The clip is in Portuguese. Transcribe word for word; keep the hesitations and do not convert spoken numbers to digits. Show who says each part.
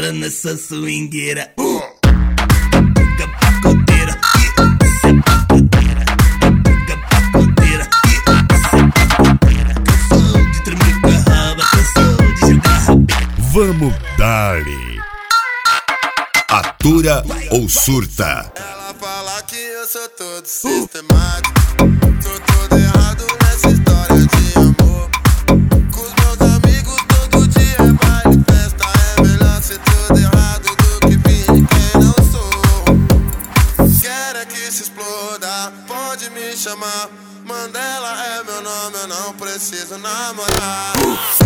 Speaker 1: entra nessa swingueira. Uh.
Speaker 2: Vamos dar-lhe. Atura ou surta?
Speaker 3: Ela fala que eu sou todo sistemático. Tô todo errado nessa história de amor. Com os meus amigos todo dia é baile, festa. É melhor ser todo errado do que fingir quem não sou. Quero é que se exploda, pode me chamar. Mandela é meu nome, eu não preciso namorar.